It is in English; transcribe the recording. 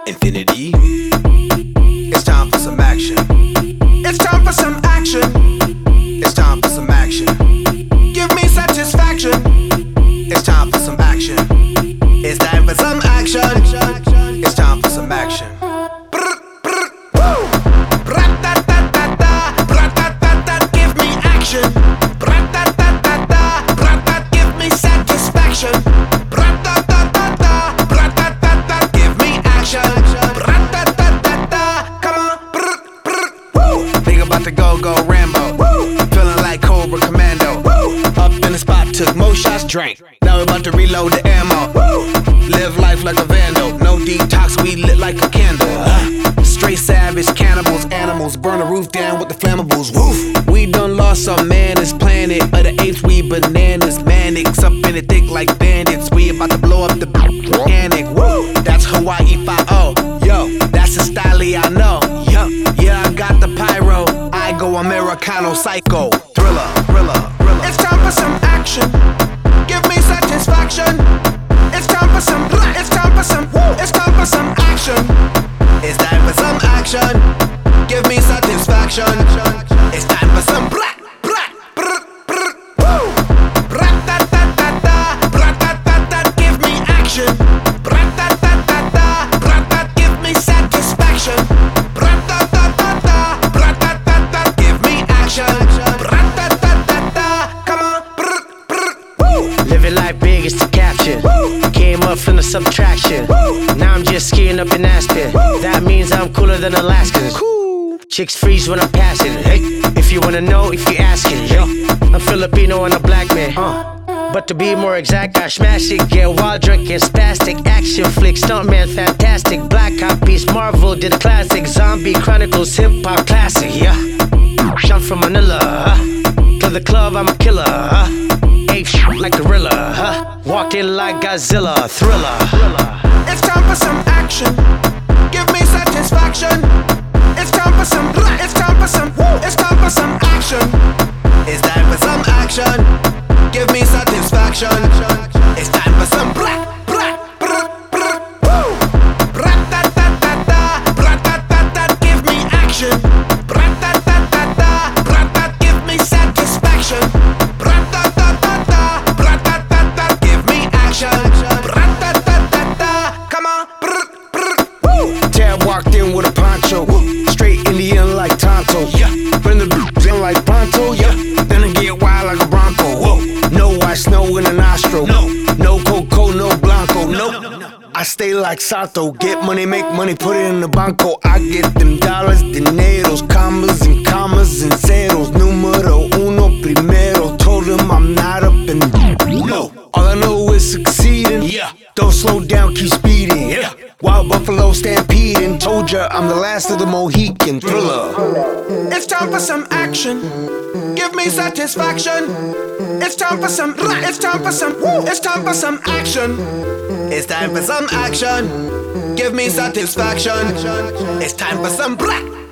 Infinity. It's time for some action. It's time for some action. It's time for some action. Give me satisfaction. It's time for some action. It's time for some action. It's time for some action. Brr, brr, woo. Bra-ta-ta-ta-ta, bra-ta-ta-ta, give me action. Bra-ta-ta-ta-ta, bra-ta, give me satisfaction. Bra-ta-ta-ta-ta, bra-ta-ta-ta, give me action. Bra-ta-ta-ta-ta, come on, brr, brr, woo. Think about to go Rambo. Woo. Feeling like Cobra Commando. Woo. Up in the spot, took more shots, drank. Now we're about to reload the ammo. Woo. Live life like a vandal. No detox, we lit like a candle. Straight savage, cannibals, animals. Burn the roof down with the flammables. Woof. We done lost our man, this planet. Of the apes, we bananas. Manics up in it thick like bandits. We about to blow up the panic. Woo. That's Hawaii 5-0. Yo, that's the style I know. Yo, yeah, I got the pyro. I go Americano psycho. Thriller. It's time for some action. Give me satisfaction. It's time for some. It's time for some. It's time for some action. It's time for some action. Give me satisfaction. It's time for some Brr, brr, woo. Bra-ta-ta-ta-ta, bra-ta-ta-ta, give me action. Bra-ta-ta-ta-ta, bra-ta, give me satisfaction. Bra-ta-ta-ta-ta, bra-ta-ta-ta, give me action. Bra-ta-ta-ta-ta, come on, brr, brr, woo. Living life big is to capture. Woo. Came up from the subtraction. Woo. Now I'm just skiing up in Aspen. Woo. That means I'm cooler than Alaskans. Cool. Chicks freeze when I'm passing. Hey, if you wanna know, if you asking. Yo, I'm Filipino and a black man. But to be more exact, I smash it. Get wild, drinking, spastic. Action flick, stuntman, fantastic. Black copies, Marvel did a classic. Zombie Chronicles, hip hop classic. Yeah, I'm from Manila. To the club, I'm a killer. Ape like gorilla. Walking like Godzilla. Thriller. It's time for some action. Give me satisfaction. It's time for some. It's time for some. It's time for some action. It's time for some action. Give me satisfaction. It's time for some Brr, brr, woo. Bra-ta-ta-ta-ta, bra-ta-ta-ta, give me action. Bra-ta-ta-ta-ta, bra-ta, give me satisfaction. Bra-ta-ta-ta-ta, bra-ta-ta-ta, give me action. Bra-ta-ta-ta-ta, come on, woo. Tab walked in with a poncho. Straight Indian like Tonto. Bring the in like Pronto. Then I get wild like a Bronco. No white snow in the nostril. No Coco, no Blanco. I stay like Santo. Get money, make money, put it in the banco. I get them dollars, dineros, commas and zeros. Numero uno primero. Told him I'm not up and no. All I know is succeeding. Don't slow down, keep speeding. Wild buffalo stampeding. Told ya I'm the last of the Mohican. Thriller. It's time for some action. Give me satisfaction. It's time for some. It's time for some. It's time for some action. It's time for some action. Give me satisfaction. It's time for some black.